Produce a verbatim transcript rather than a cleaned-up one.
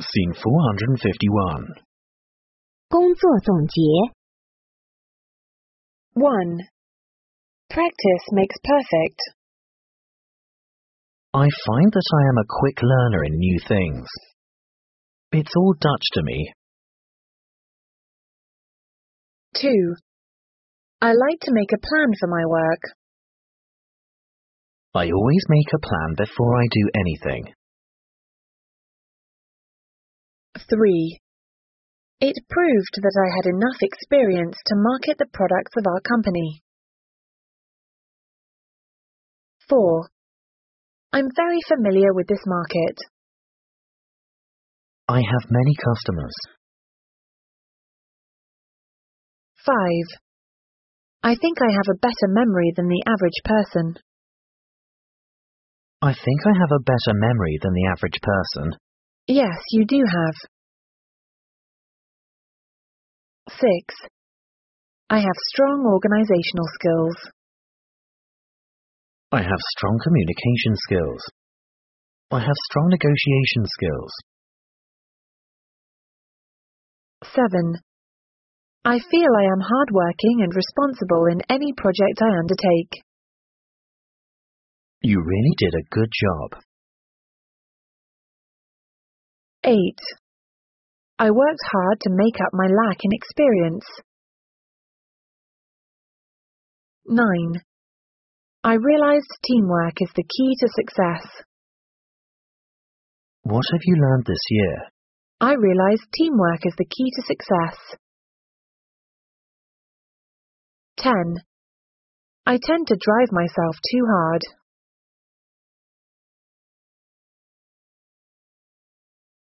Scene four hundred fifty-one. 工作总结 one. Practice makes perfect. I find that I am a quick learner in new things. It's all Dutch to me. two. I like to make a plan for my work. I always make a plan before I do anything. three. It proved that I had enough experience to market the products of our company. four. I'm very familiar with this market. I have many customers. five. I think I have a better memory than the average person. I think I have a better memory than the average person. Yes, you do have. six. I have strong organizational skills. I have strong communication skills. I have strong negotiation skills. seven. I feel I am hardworking and responsible in any project I undertake. You really did a good job. eight. I worked hard to make up my lack in experience. nine. I realized teamwork is the key to success. What have you learned this year? I realized teamwork is the key to success. ten. I tend to drive myself too hard.